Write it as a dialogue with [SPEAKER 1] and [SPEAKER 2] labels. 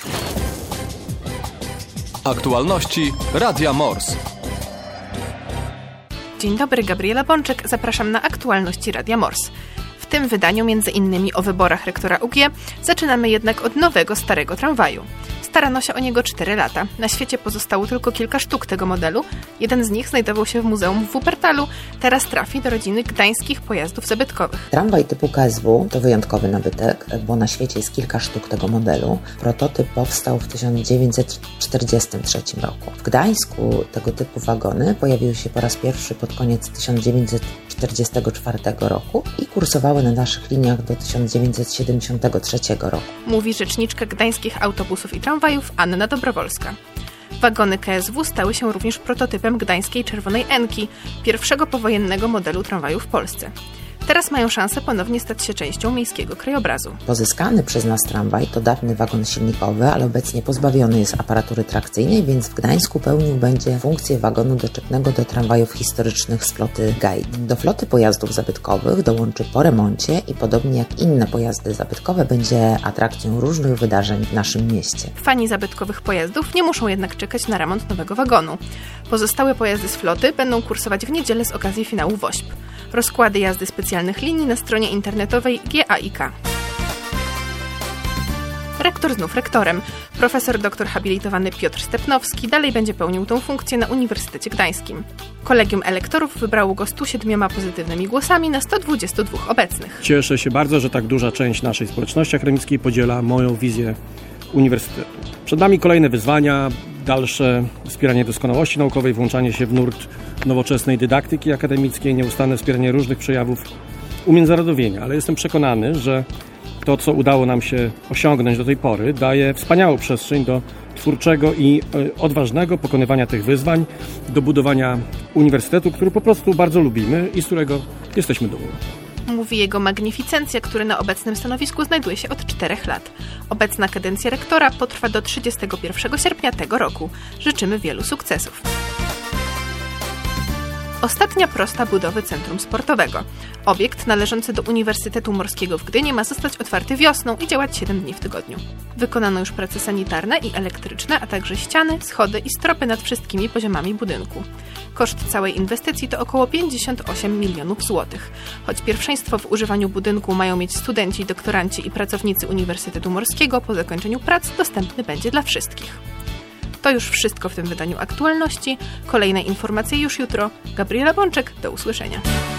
[SPEAKER 1] Aktualności Radia Mors.
[SPEAKER 2] Dzień dobry, Gabriela Bączek. Zapraszam na aktualności Radia Mors. W tym wydaniu między innymi o wyborach rektora UG zaczynamy jednak od nowego, starego tramwaju. Starano się o niego 4 lata. Na świecie pozostało tylko kilka sztuk tego modelu. Jeden z nich znajdował się w muzeum w Wuppertalu. Teraz trafi do rodziny gdańskich pojazdów zabytkowych.
[SPEAKER 3] Tramwaj typu KSW to wyjątkowy nabytek, bo na świecie jest kilka sztuk tego modelu. Prototyp powstał w 1943 roku. W Gdańsku tego typu wagony pojawiły się po raz pierwszy pod koniec 1944 roku i kursowały na naszych liniach do 1973 roku.
[SPEAKER 2] Mówi rzeczniczka gdańskich autobusów i tramwajów Anna Dobrowolska. Wagony KSW stały się również prototypem gdańskiej Czerwonej Enki, pierwszego powojennego modelu tramwaju w Polsce. Teraz mają szansę ponownie stać się częścią miejskiego krajobrazu.
[SPEAKER 3] Pozyskany przez nas tramwaj to dawny wagon silnikowy, ale obecnie pozbawiony jest aparatury trakcyjnej, więc w Gdańsku pełnił będzie funkcję wagonu doczepnego do tramwajów historycznych z floty Gate. Do floty pojazdów zabytkowych dołączy po remoncie i podobnie jak inne pojazdy zabytkowe będzie atrakcją różnych wydarzeń w naszym mieście.
[SPEAKER 2] Fani zabytkowych pojazdów nie muszą jednak czekać na remont nowego wagonu. Pozostałe pojazdy z floty będą kursować w niedzielę z okazji finału WOŚP. Rozkłady jazdy specjalnych linii na stronie internetowej GAIK. Rektor znów rektorem. Profesor dr habilitowany Piotr Stepnowski dalej będzie pełnił tę funkcję na Uniwersytecie Gdańskim. Kolegium elektorów wybrało go 107 pozytywnymi głosami na 122 obecnych.
[SPEAKER 4] Cieszę się bardzo, że tak duża część naszej społeczności akademickiej podziela moją wizję uniwersytetu. Przed nami kolejne wyzwania, dalsze wspieranie doskonałości naukowej, włączanie się w nurt nowoczesnej dydaktyki akademickiej, nieustanne wspieranie różnych przejawów umiędzynarodowienia, ale jestem przekonany, że to, co udało nam się osiągnąć do tej pory, daje wspaniałą przestrzeń do twórczego i odważnego pokonywania tych wyzwań, do budowania uniwersytetu, który po prostu bardzo lubimy i z którego jesteśmy dumni.
[SPEAKER 2] Mówi jego magnificencja, który na obecnym stanowisku znajduje się od 4 lat. Obecna kadencja rektora potrwa do 31 sierpnia tego roku. Życzymy wielu sukcesów. Ostatnia prosta budowy centrum sportowego. Obiekt należący do Uniwersytetu Morskiego w Gdyni ma zostać otwarty wiosną i działać 7 dni w tygodniu. Wykonano już prace sanitarne i elektryczne, a także ściany, schody i stropy nad wszystkimi poziomami budynku. Koszt całej inwestycji to około 58 milionów złotych. Choć pierwszeństwo w używaniu budynku mają mieć studenci, doktoranci i pracownicy Uniwersytetu Morskiego, po zakończeniu prac dostępny będzie dla wszystkich. To już wszystko w tym wydaniu aktualności. Kolejne informacje już jutro. Gabriela Bączek, do usłyszenia.